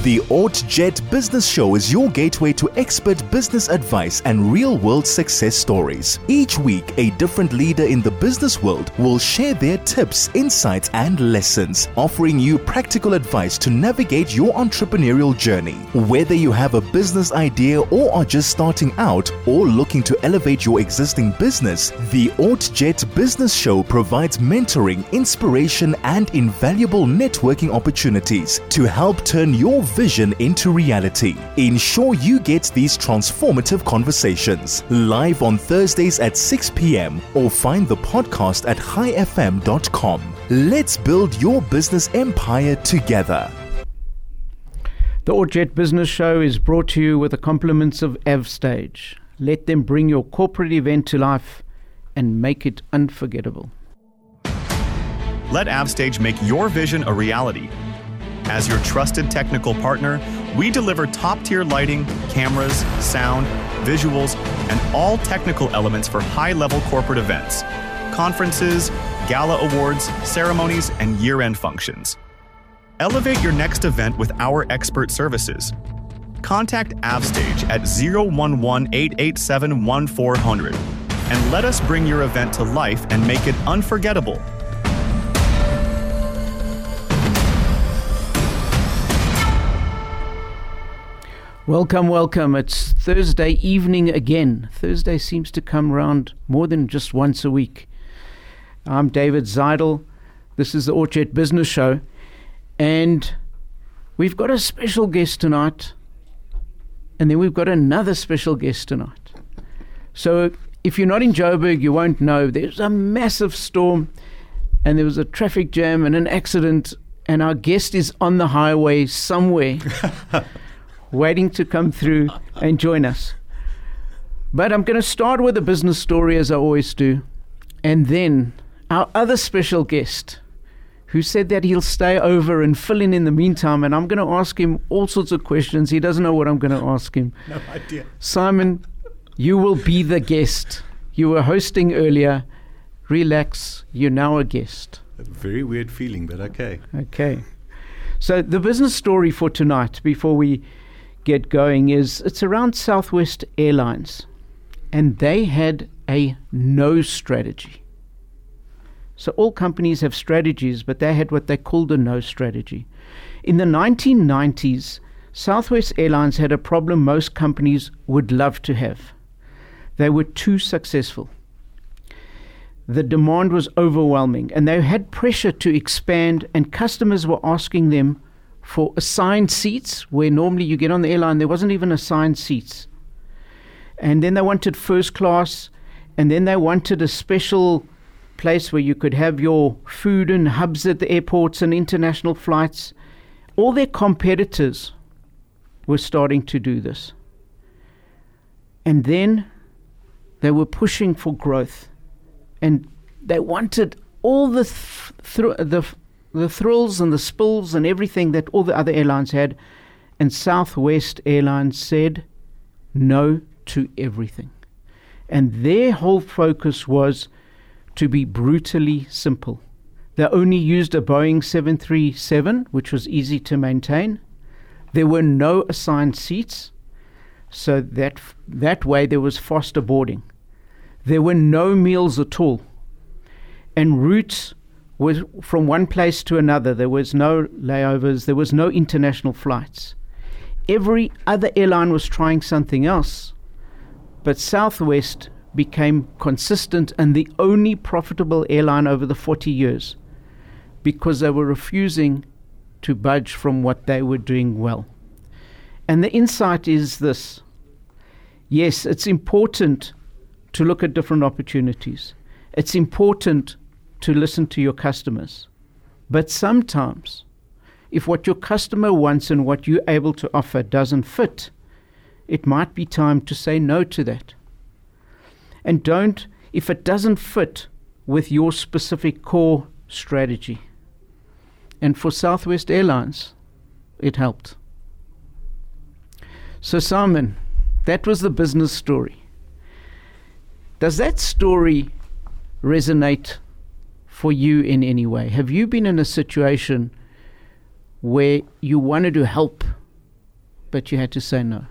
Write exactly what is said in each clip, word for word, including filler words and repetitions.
The OrtJet Business Show is your gateway to expert business advice and real-world success stories. Each week, a different leader in the business world will share their tips, insights, and lessons, offering you practical advice to navigate your entrepreneurial journey. Whether you have a business idea or are just starting out or looking to elevate your existing business, the OrtJet Business Show provides mentoring, inspiration, and invaluable networking opportunities to help turn your vision into reality. Ensure you get these transformative conversations live on Thursdays at six p.m. or find the podcast at high f m dot com. Let's build your business empire together. The OrtJet Business Show is brought to you with the compliments of AvStage. Let them bring your corporate event to life and make it unforgettable. Let AvStage make your vision a reality. As your trusted technical partner, we deliver top-tier lighting, cameras, sound, visuals, and all technical elements for high-level corporate events, conferences, gala awards, ceremonies, and year-end functions. Elevate your next event with our expert services. Contact AvStage at zero one one, eight eight seven, one four zero zero and let us bring your event to life and make it unforgettable. Welcome, welcome. It's Thursday evening again. Thursday seems to come around more than just once a week. I'm David Zeidel. This is the OrtJet Business Show. And we've got a special guest tonight. And then we've got another special guest tonight. So if you're not in Joburg, you won't know. There's a massive storm. And there was a traffic jam and an accident. And our guest is on the highway somewhere. waiting to come through and join us. But I'm going to start with a business story, as I always do. And then our other special guest, who said that he'll stay over and fill in in the meantime. And I'm going to ask him all sorts of questions. He doesn't know what I'm going to ask him. No idea. Simon, you will be the guest. You were hosting earlier. Relax. You're now a guest. A very weird feeling, but okay. Okay. So the business story for tonight, before we get going, is it's around Southwest Airlines, and they had a no strategy. So all companies have strategies, but they had what they called a no strategy. In the nineteen nineties, Southwest Airlines had a problem most companies would love to have. They were too successful. The demand was overwhelming, and they had pressure to expand, and customers were asking them for assigned seats, where normally you get on the airline, there wasn't even assigned seats. And then they wanted first class, and then they wanted a special place where you could have your food and hubs at the airports and international flights. All their competitors were starting to do this. And then they were pushing for growth, and they wanted all the th- th- the the thrills and the spills and everything that all the other airlines had. And Southwest Airlines said no to everything. And their whole focus was to be brutally simple. They only used a Boeing seven thirty-seven, which was easy to maintain. There were no assigned seats, so that that way there was faster boarding. There were no meals at all. And routes was from one place to another. There was no layovers. There was no international flights. Every other airline was trying something else, but Southwest became consistent and the only profitable airline over the forty years, because they were refusing to budge from what they were doing well. And the insight is this: yes, it's important to look at different opportunities. It's important to listen to your customers. But sometimes, if what your customer wants and what you're able to offer doesn't fit, it might be time to say no to that. And don't, if it doesn't fit with your specific core strategy. And for Southwest Airlines, it helped. So Simon, that was the business story. Does that story resonate for you in any way? Have you been in a situation where you wanted to help but you had to say no?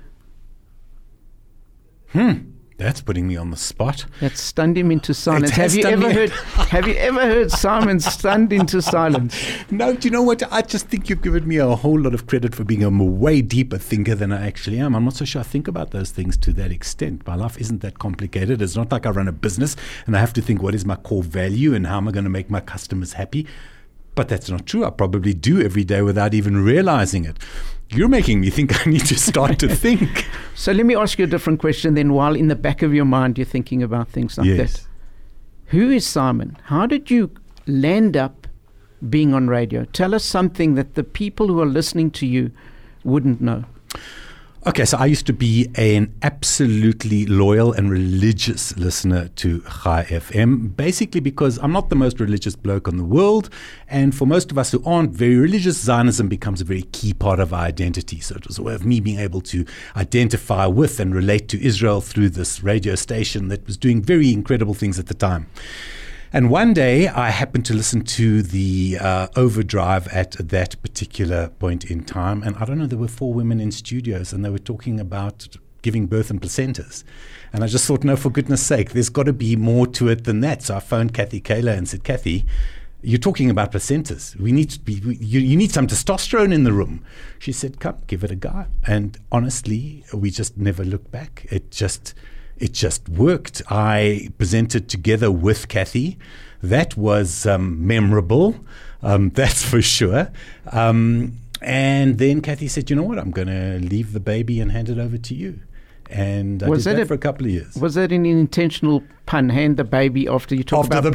Hmm. That's putting me on the spot. That stunned him into silence. It has Have you stunned ever me. heard? Have you ever heard Simon stunned into silence? No, do you know what? I just think you've given me a whole lot of credit for being a m- way deeper thinker than I actually am. I'm not so sure I think about those things to that extent. My life isn't that complicated. It's not like I run a business and I have to think what is my core value and how am I going to make my customers happy. But that's not true. I probably do every day without even realizing it. You're making me think I need to start to think. So let me ask you a different question then, while in the back of your mind you're thinking about things like Yes. that. Who is Simon? How did you land up being on radio? Tell us something that the people who are listening to you wouldn't know. Okay, so I used to be an absolutely loyal and religious listener to Chai F M, basically because I'm not the most religious bloke in the world, and for most of us who aren't very religious, Zionism becomes a very key part of our identity. So it was a way of me being able to identify with and relate to Israel through this radio station that was doing very incredible things at the time. And one day I happened to listen to the uh, overdrive at that particular point in time. And I don't know, there were four women in studios and they were talking about giving birth and placentas. And I just thought, no, for goodness sake, there's got to be more to it than that. So I phoned Kathy Kaler and said, Kathy, you're talking about placentas. We need to be, we, you, you need some testosterone in the room. She said, come, give it a go. And honestly, we just never looked back. It just... It just worked. I presented together with Kathy. That was um, memorable, um, that's for sure. Um, and then Kathy said, you know what, I'm going to leave the baby and hand it over to you. And I Was did that that a- for a couple of years. Was that an intentional pun? Hand the baby after you talk After about the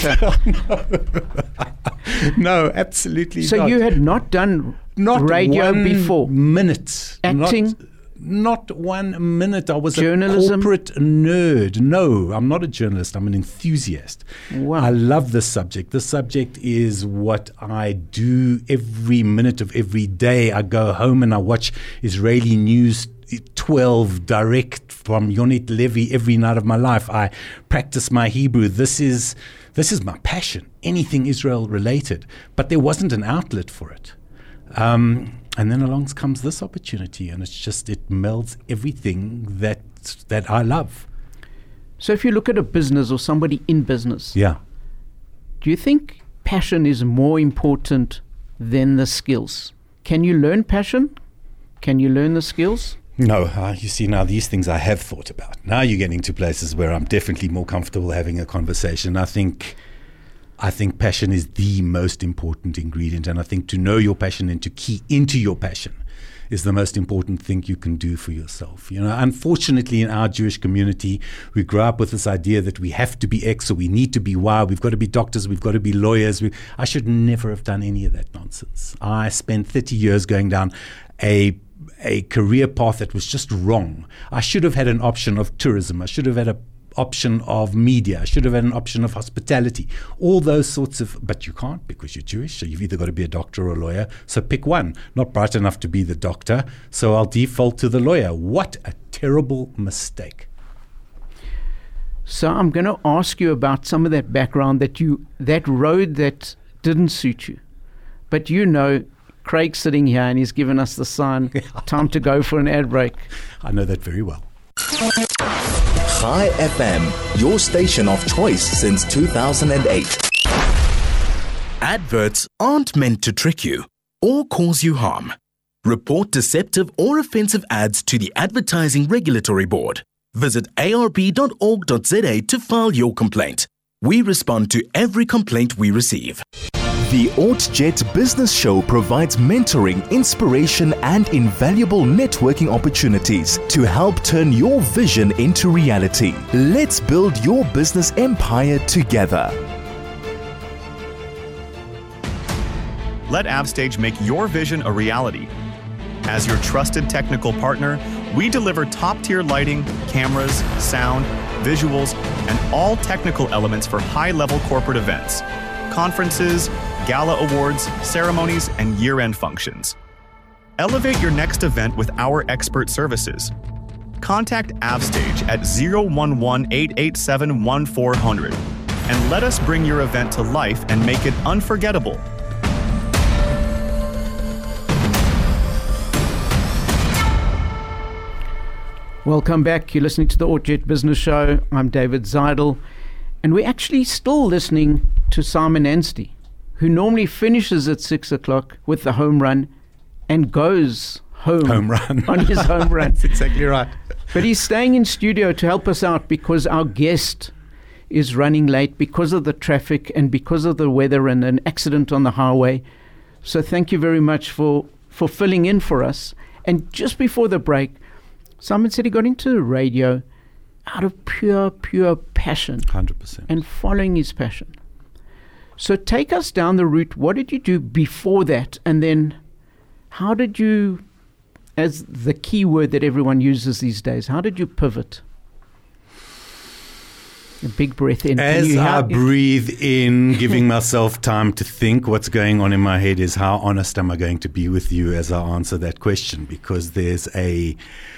placenta. No, absolutely So not. you had not done Not radio one before? minute. Acting? Not, not one minute. I was Journalism? a corporate nerd. No, I'm not a journalist. I'm an enthusiast. Wow. I love this subject. This subject is what I do every minute of every day. I go home and I watch Israeli news twelve direct from Yonit Levy every night of my life. I practice my Hebrew. This is this is my passion. Anything Israel related. But there wasn't an outlet for it. Um, and then along comes this opportunity, and it's just, it melds everything that that I love. So if you look at a business or somebody in business, Yeah. do you think passion is more important than the skills? Can you learn passion? Can you learn the skills? No, uh, you see, now these things I have thought about. Now you're getting to places where I'm definitely more comfortable having a conversation. I think I think passion is the most important ingredient, and I think to know your passion and to key into your passion is the most important thing you can do for yourself. You know, unfortunately, in our Jewish community, we grow up with this idea that we have to be X or we need to be Y. We've got to be doctors. We've got to be lawyers. We, I should never have done any of that nonsense. I spent thirty years going down a a career path that was just wrong. I should have had an option of tourism. I should have had a option of media. I should have had an option of hospitality. All those sorts of, but you can't because you're Jewish. So you've either got to be a doctor or a lawyer. So pick one. Not bright enough to be the doctor. So I'll default to the lawyer. What a terrible mistake. So I'm going to ask you about some of that background, that you, that road that didn't suit you. But you know, Craig's sitting here and he's given us the sign, time to go for an ad break. I know that very well. Chai F M, your station of choice since two thousand eight. Adverts aren't meant to trick you or cause you harm. Report deceptive or offensive ads to the Advertising Regulatory Board. Visit a r b dot org dot z a to file your complaint. We respond to every complaint we receive. The OrtJet Business Show provides mentoring, inspiration, and invaluable networking opportunities to help turn your vision into reality. Let's build your business empire together. Let AppStage make your vision a reality. As your trusted technical partner, we deliver top-tier lighting, cameras, sound, visuals, and all technical elements for high-level corporate events, conferences, gala awards, ceremonies, and year-end functions. Elevate your next event with our expert services. Contact AppStage at zero one one, eight eight seven, one four zero zero and let us bring your event to life and make it unforgettable. Welcome back. You're listening to the Orchard Business Show. I'm David Zeidel, and we're actually still listening to Simon Anstey, who normally finishes at six o'clock with the home run and goes home, home run. on his home run. That's exactly right. But he's staying in studio to help us out because our guest is running late because of the traffic and because of the weather and an accident on the highway. So thank you very much for, for filling in for us. And just before the break, Simon said he got into radio out of pure, pure passion. one hundred percent. And following his passion. So take us down the route. What did you do before that? And then how did you, as the key word that everyone uses these days, how did you pivot? A big breath in. As you, I how, breathe in, giving myself time to think, what's going on in my head is how honest am I going to be with you as I answer that question? Because there's a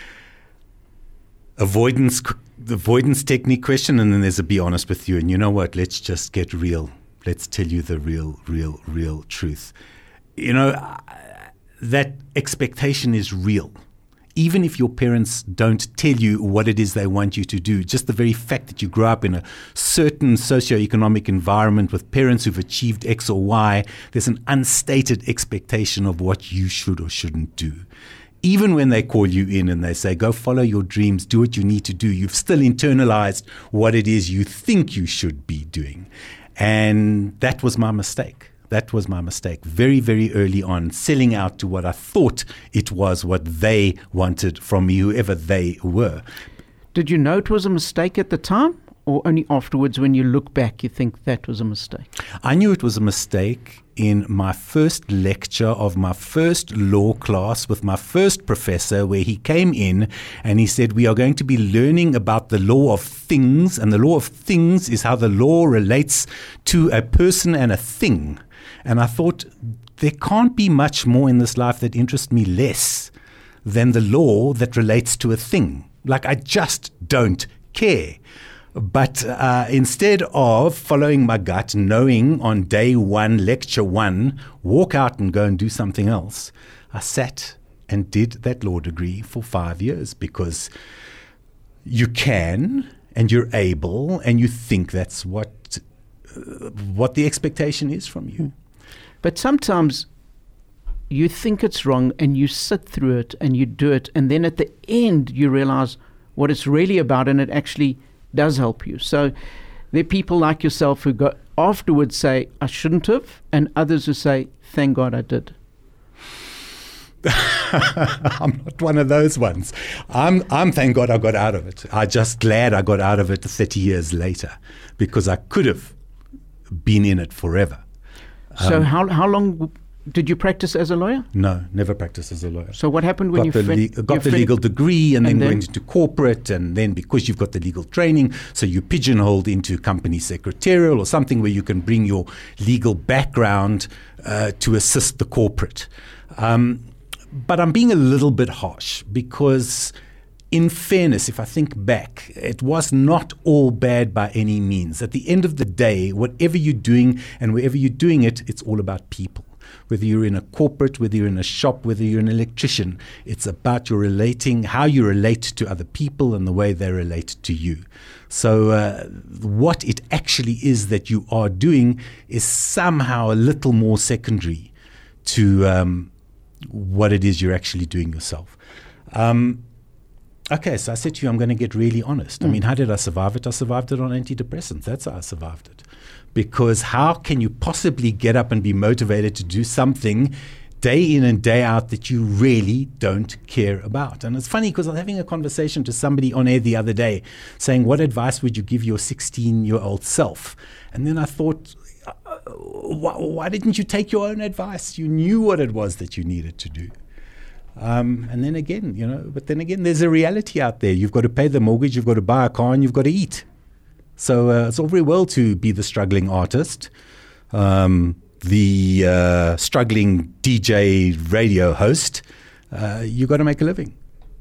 avoidance avoidance technique question, and then there's a be honest with you. And you know what? Let's just get real. Let's tell you the real, real, real truth. You know, that expectation is real. Even if your parents don't tell you what it is they want you to do, just the very fact that you grow up in a certain socioeconomic environment with parents who've achieved X or Y, there's an unstated expectation of what you should or shouldn't do. Even when they call you in and they say, go follow your dreams, do what you need to do, you've still internalized what it is you think you should be doing. And that was my mistake. That was my mistake. Very, very early on, selling out to what I thought it was, what they wanted from me, whoever they were. Did you know it was a mistake at the time? Or only afterwards, when you look back, you think that was a mistake? I knew it was a mistake in my first lecture of my first law class with my first professor, where he came in and he said, we are going to be learning about the law of things. And the law of things is how the law relates to a person and a thing. And I thought, there can't be much more in this life that interests me less than the law that relates to a thing. Like, I just don't care. But uh, instead of following my gut, knowing on day one, lecture one, walk out and go and do something else, I sat and did that law degree for five years because you can and you're able and you think that's what uh, what the expectation is from you. But sometimes you think it's wrong and you sit through it and you do it, and then at the end you realize what it's really about, and it actually does help you. So there are people like yourself who go afterwards say, I shouldn't have, and others who say, thank God I did. I'm not one of those ones. I'm, I'm thank God I got out of it. I'm just glad I got out of it thirty years later, because I could have been in it forever. So Um, how how long w- did you practice as a lawyer? No, never practiced as a lawyer. So what happened when got you the, fin- le- got you the fin- legal degree and, and then, then- went into corporate, and then because you've got the legal training, so you pigeonholed into company secretarial or something where you can bring your legal background uh, to assist the corporate. Um, but I'm being a little bit harsh because, in fairness, if I think back, it was not all bad by any means. At the end of the day, whatever you're doing and wherever you're doing it, it's all about people. Whether you're in a corporate, whether you're in a shop, whether you're an electrician, it's about your relating, how you relate to other people and the way they relate to you. So uh, what it actually is that you are doing is somehow a little more secondary to um, what it is you're actually doing yourself. Um, okay, so I said to you, I'm going to get really honest. Mm. I mean, how did I survive it? I survived it on antidepressants. That's how I survived it. Because how can you possibly get up and be motivated to do something day in and day out that you really don't care about? And it's funny because I was having a conversation to somebody on air the other day saying, what advice would you give your sixteen-year-old self? And then I thought, uh, why, why didn't you take your own advice? You knew what it was that you needed to do. Um, and then again, you know, but then again, there's a reality out there. You've got to pay the mortgage, you've got to buy a car, and you've got to eat. So uh, it's all very well to be the struggling artist, um, the uh, struggling D J radio host. Uh, you got to make a living.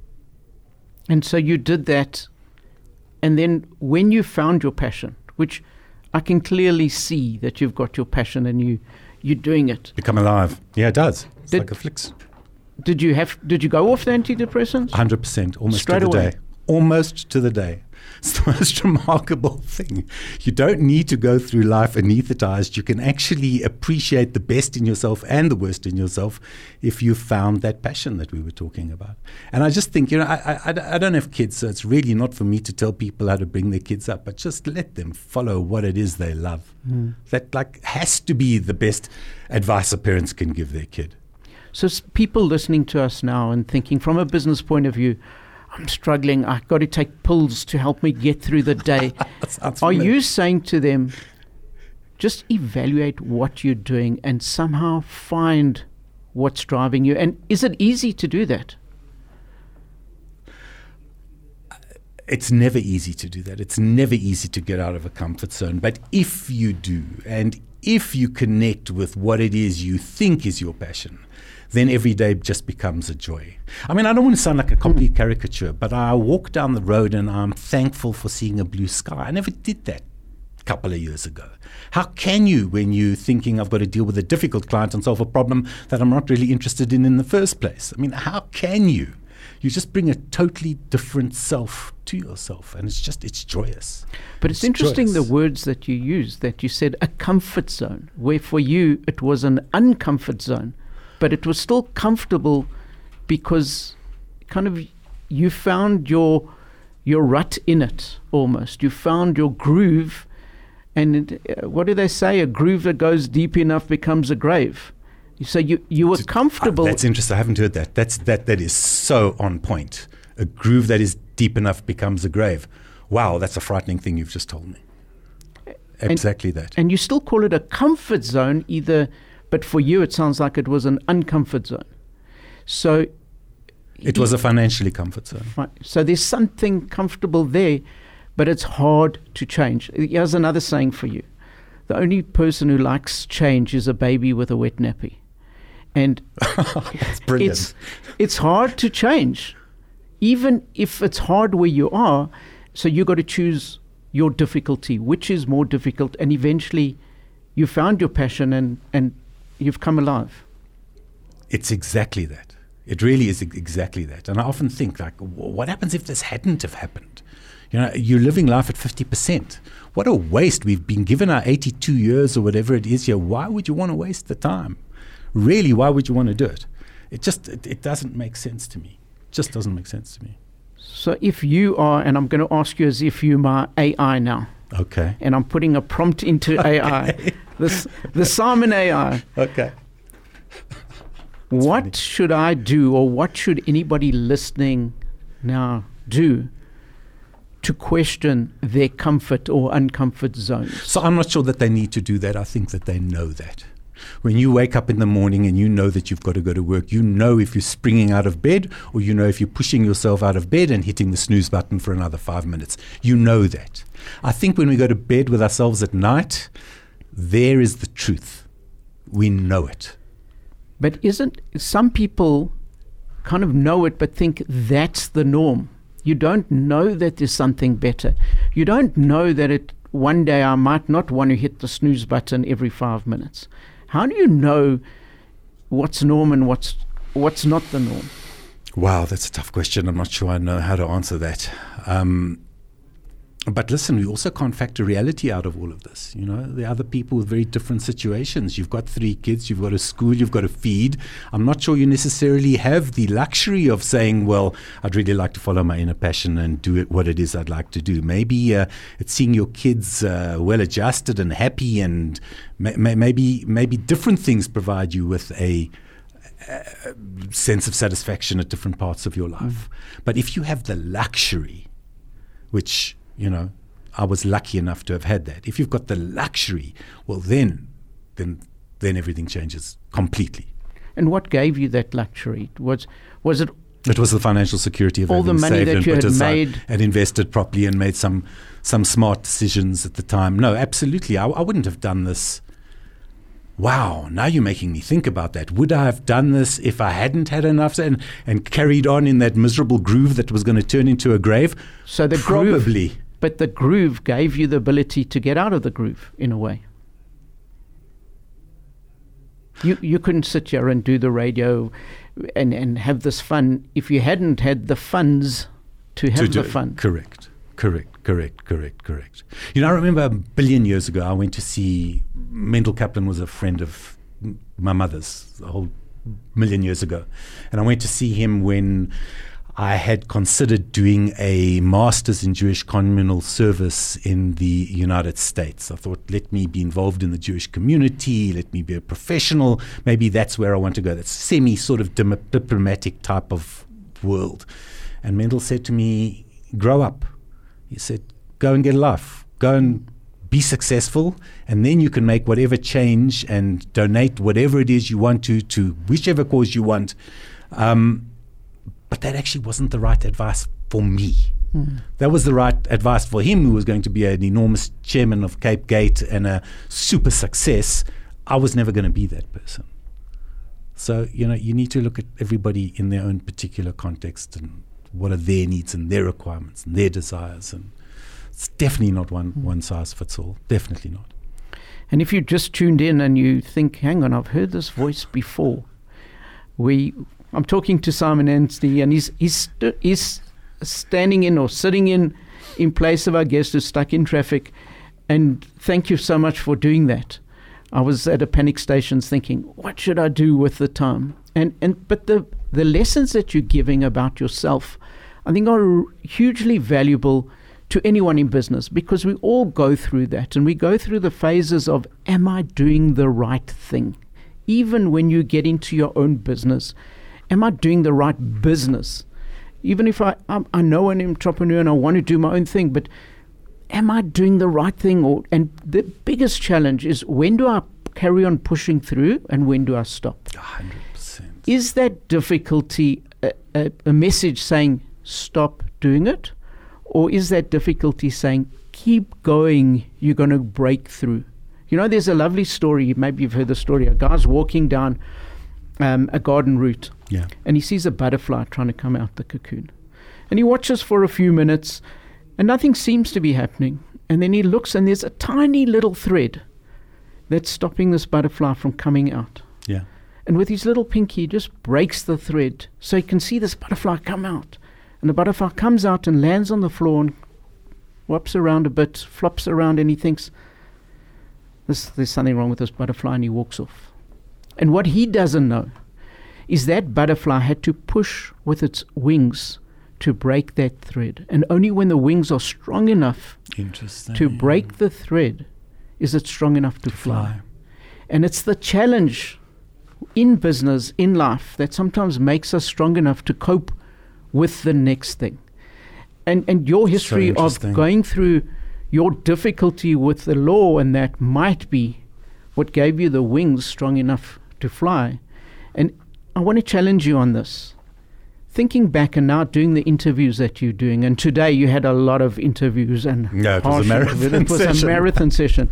And so you did that. And then when you found your passion, which I can clearly see that you've got your passion and you, you're doing it. Become alive. Yeah, it does. It's Did- like a flicks. Did you have? Did you go off the antidepressants? one hundred percent, almost Straight to the away? day. almost to the day. It's the most remarkable thing. You don't need to go through life anesthetized. You can actually appreciate the best in yourself and the worst in yourself if you found that passion that we were talking about. And I just think, you know, I, I, I don't have kids, so it's really not for me to tell people how to bring their kids up, but just let them follow what it is they love. Mm. That like has to be the best advice a parents can give their kid. So s- people listening to us now and thinking from a business point of view, I'm struggling, I've got to take pills to help me get through the day. Are familiar. You saying to them, just evaluate what you're doing and somehow find what's driving you? And is it easy to do that? It's never easy to do that. It's never easy to get out of a comfort zone. But if you do, and if you connect with what it is you think is your passion, then every day just becomes a joy. I mean, I don't want to sound like a complete caricature, but I walk down the road and I'm thankful for seeing a blue sky. I never did that a couple of years ago. How can you when you're thinking I've got to deal with a difficult client and solve a problem that I'm not really interested in in the first place? I mean, how can you? You just bring a totally different self to yourself, and it's just, it's joyous. But it's, it's interesting joyous. The words that you used, that you said a comfort zone, where for you it was an uncomfort zone. But it was still comfortable because kind of you found your your rut in it almost. You found your groove. And it, uh, what do they say? A groove that goes deep enough becomes a grave. So you, you were comfortable. Uh, that's interesting. I haven't heard that. That's that that is so on point. A groove that is deep enough becomes a grave. Wow, that's a frightening thing you've just told me. Exactly and, that. And you still call it a comfort zone either. But for you, it sounds like it was an uncomfort zone. So it was a financially comfort zone. Right. So there's something comfortable there, but it's hard to change. Here's another saying for you. The only person who likes change is a baby with a wet nappy. And That's brilliant. It's, it's hard to change, even if it's hard where you are. So you've got to choose your difficulty, which is more difficult, and eventually you found your passion and, and you've come alive. It's exactly that. It really is exactly that. And I often think, like, what happens if this hadn't have happened? You know, you're living life at fifty percent. What a waste. We've been given our eighty-two years or whatever it is here. Why would you want to waste the time? Really, why would you want to do it? It just, it, it doesn't make sense to me. It just doesn't make sense to me. So if you are, and I'm going to ask you as if you're my A I now. Okay. And I'm putting a prompt into okay. A I. This, the Simon A I. Okay. What funny. should I do, or what should anybody listening now do to question their comfort or uncomfort zones? So I'm not sure that they need to do that. I think that they know that. When you wake up in the morning and you know that you've got to go to work, you know if you're springing out of bed, or you know if you're pushing yourself out of bed and hitting the snooze button for another five minutes. You know that. I think when we go to bed with ourselves at night, there is the truth. We know it. But isn't, some people kind of know it but think that's the norm. You don't know that there's something better. You don't know that it one day I might not want to hit the snooze button every five minutes. How do you know what's norm and what's what's not the norm? Wow, that's a tough question. I'm not sure I know how to answer that. Um, but listen, we also can't factor reality out of all of this. You know, there are other people with very different situations. You've got three kids, you've got a school, you've got to feed. I'm not sure you necessarily have the luxury of saying, well, I'd really like to follow my inner passion and do it what it is I'd like to do. Maybe uh, it's seeing your kids uh, well adjusted and happy, and ma- ma- maybe maybe different things provide you with a uh, sense of satisfaction at different parts of your life. Mm. But if you have the luxury, which, you know, I was lucky enough to have had that. If you've got the luxury, well, then, then, then everything changes completely. And what gave you that luxury? Was was it? It was the financial security of all the money that you had made and invested properly and made some some smart decisions at the time. No, absolutely, I, I wouldn't have done this. Wow, now you're making me think about that. Would I have done this if I hadn't had enough and, and carried on in that miserable groove that was going to turn into a grave? So the Probably. Groove, but the groove gave you the ability to get out of the groove, in a way. You you couldn't sit here and do the radio and, and have this fun if you hadn't had the funds to have do the it. fun. Correct, correct, correct, correct, correct. You know, I remember a billion years ago, I went to see, Mendel Kaplan was a friend of m- my mother's, a whole million years ago. And I went to see him when I had considered doing a master's in Jewish communal service in the United States. I thought, let me be involved in the Jewish community, let me be a professional. Maybe that's where I want to go. That's semi sort of dim- diplomatic type of world. And Mendel said to me, grow up. He said, go and get a life. Go and be successful, and then you can make whatever change and donate whatever it is you want to, to whichever cause you want. Um, but that actually wasn't the right advice for me. Mm. That was the right advice for him, who was going to be an enormous chairman of Cape Gate and a super success. I was never going to be that person. So, you know, you need to look at everybody in their own particular context and what are their needs and their requirements and their desires. And it's definitely not one, mm. one size fits all. Definitely not. And if you just tuned in and you think, hang on, I've heard this voice before. We, I'm talking to Simon Anstey, and he's he's st- he's standing in or sitting in in place of our guest who's stuck in traffic. And thank you so much for doing that. I was at a panic station thinking, what should I do with the time? And and but the the lessons that you're giving about yourself, I think, are hugely valuable to anyone in business, because we all go through that, and we go through the phases of, am I doing the right thing? Even when you get into your own business, am I doing the right business? Even if I, I, I know an entrepreneur and I want to do my own thing, but am I doing the right thing? Or and the biggest challenge is, when do I carry on pushing through and when do I stop? one hundred percent. Is that difficulty a, a, a message saying, stop doing it? Or is that difficulty saying, keep going, you're going to break through? You know, there's a lovely story, maybe you've heard the story. A guy's walking down um, a garden route, yeah, and he sees a butterfly trying to come out the cocoon. And he watches for a few minutes, and nothing seems to be happening. And then he looks, and there's a tiny little thread that's stopping this butterfly from coming out. Yeah. And with his little pinky, he just breaks the thread so he can see this butterfly come out. And the butterfly comes out and lands on the floor and whops around a bit, flops around, and he thinks, this, there's something wrong with this butterfly, and he walks off. And what he doesn't know is that butterfly had to push with its wings to break that thread. And only when the wings are strong enough to break the thread is it strong enough to, to fly. fly. And it's the challenge in business, in life, that sometimes makes us strong enough to cope with the next thing. And and your history so of going through your difficulty with the law, and that might be what gave you the wings strong enough to fly. And I want to challenge you on this. Thinking back and now doing the interviews that you're doing, and today you had a lot of interviews, and yeah, it was a marathon it was session. a marathon session.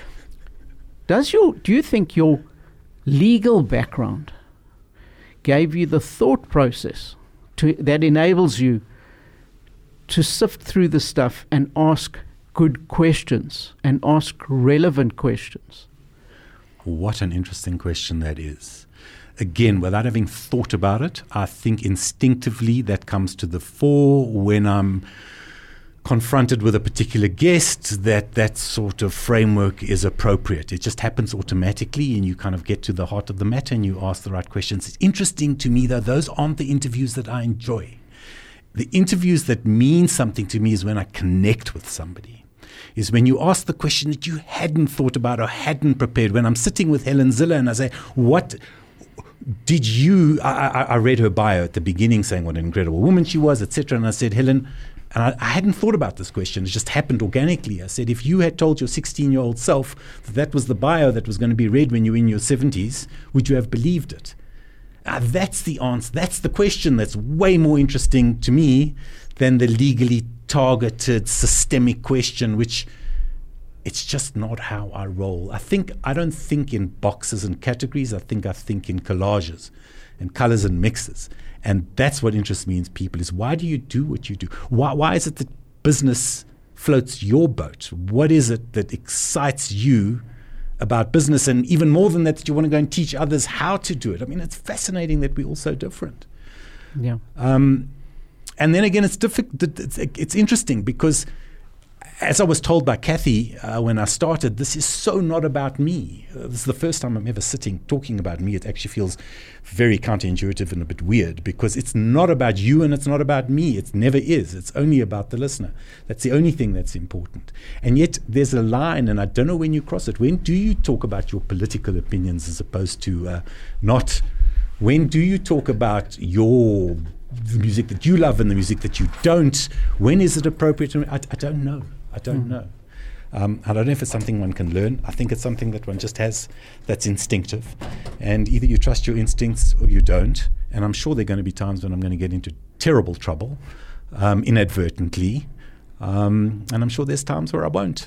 Does your do you think your legal background gave you the thought process to, that enables you to sift through the stuff and ask good questions and ask relevant questions? What an interesting question that is. Again, without having thought about it, I think instinctively that comes to the fore when I'm confronted with a particular guest, that that sort of framework is appropriate. It just happens automatically, and you kind of get to the heart of the matter and you ask the right questions. It's interesting to me, though, those aren't the interviews that I enjoy. The interviews that mean something to me is when I connect with somebody, is when you ask the question that you hadn't thought about or hadn't prepared. When I'm sitting with Helen Ziller and I say, what did you, I, I, I read her bio at the beginning saying what an incredible woman she was, et cetera. And I said, Helen, and I, I hadn't thought about this question. It just happened organically. I said, if you had told your sixteen-year-old self that that was the bio that was going to be read when you were in your seventies, would you have believed it? Uh, that's the answer. That's the question that's way more interesting to me than the legally targeted systemic question, which it's just not how I roll. I think I don't think in boxes and categories. I think I think in collages and colors and mixes. And that's what interests me in people, is why do you do what you do? Why, why is it that business floats your boat? What is it that excites you about business? And even more than that, that you want to go and teach others how to do it. I mean, it's fascinating that we're all so different. Yeah. Um, and then again, it's difficult. It's, it's interesting because, as I was told by Kathy uh, when I started, this is so not about me. Uh, this is the first time I'm ever sitting talking about me. It actually feels very counterintuitive and a bit weird because it's not about you and it's not about me. It never is. It's only about the listener. That's the only thing that's important. And yet there's a line, and I don't know when you cross it. When do you talk about your political opinions as opposed to uh, not? When do you talk about your the music that you love and the music that you don't? When is it appropriate? I, I don't know. I don't mm. know. Um, I don't know if it's something one can learn. I think it's something that one just has that's instinctive. And either you trust your instincts or you don't. And I'm sure there are going to be times when I'm going to get into terrible trouble um, inadvertently. Um, and I'm sure there's times where I won't.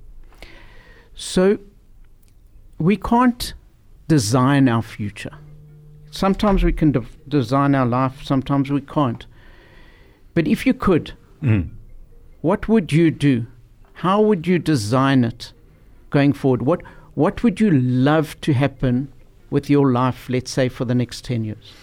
So we can't design our future. Sometimes we can de- design our life, sometimes we can't. But if you could, mm. what would you do? How would you design it going forward? What what would you love to happen with your life, let's say, for the next ten years?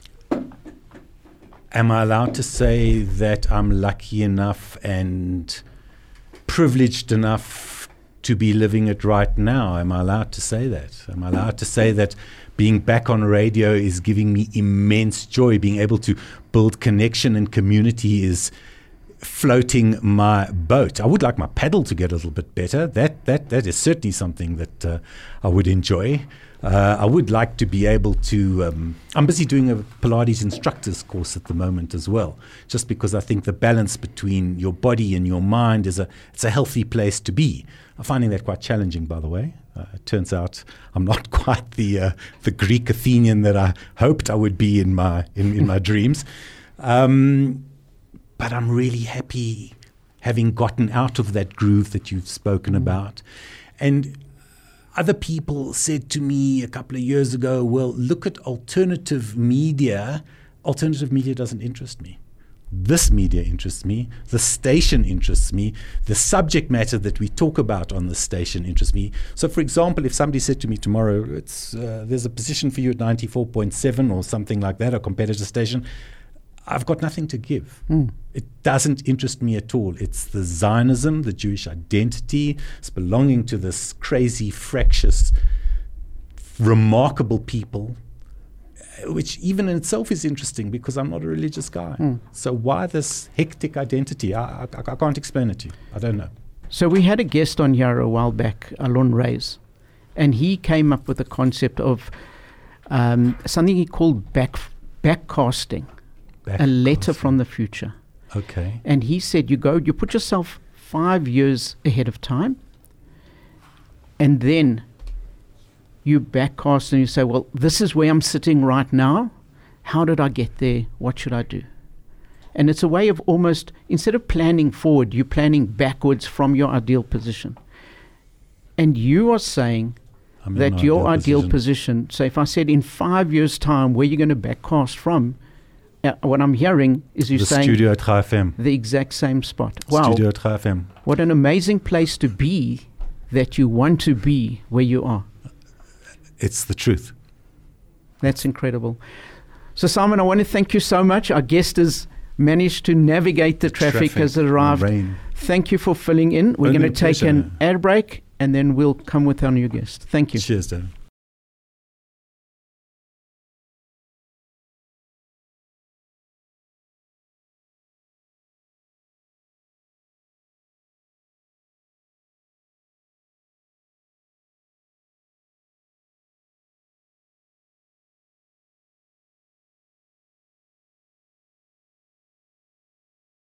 Am I allowed to say that I'm lucky enough and privileged enough to be living it right now? Am I allowed to say that? Am I allowed to say that being back on radio is giving me immense joy? Being able to build connection and community is floating my boat. I would like my paddle to get a little bit better. That that that is certainly something that uh, I would enjoy. Uh, I would like to be able to. Um, I'm busy doing a Pilates instructor's course at the moment as well, just because I think the balance between your body and your mind is a it's a healthy place to be. I'm finding that quite challenging, by the way. Uh, it turns out I'm not quite the uh, the Greek Athenian that I hoped I would be in my in, in my dreams. Um, But I'm really happy having gotten out of that groove that you've spoken mm. about. And other people said to me a couple of years ago, well, look at alternative media. Alternative media doesn't interest me. This media interests me. The station interests me. The subject matter that we talk about on the station interests me. So, for example, if somebody said to me tomorrow, it's uh, there's a position for you at ninety-four point seven or something like that, a competitor station, I've got nothing to give. Mm. It doesn't interest me at all. It's the Zionism, the Jewish identity. It's belonging to this crazy, fractious, remarkable people, which even in itself is interesting because I'm not a religious guy. Mm. So why this hectic identity? I, I, I can't explain it to you. I don't know. So we had a guest on here a while back, Alon Reis, and he came up with the concept of um, something he called back backcasting. A letter from the future. Okay. And he said, you go, you put yourself five years ahead of time, and then you backcast and you say, well, this is where I'm sitting right now. How did I get there? What should I do? And it's a way of almost, instead of planning forward, you're planning backwards from your ideal position. And you are saying that your ideal position. position, so if I said in five years' time, where you're going to backcast from, Uh, what I'm hearing is you the saying Studio three F M. The exact same spot. Wow. Studio three F M. What an amazing place to be that you want to be where you are. It's the truth. That's incredible. So, Simon, I want to thank you so much. Our guest has managed to navigate the, the traffic, traffic, has arrived. Rain. Thank you for filling in. We're going to take an ad break and then we'll come with our new guest. Thank you. Cheers, Dan.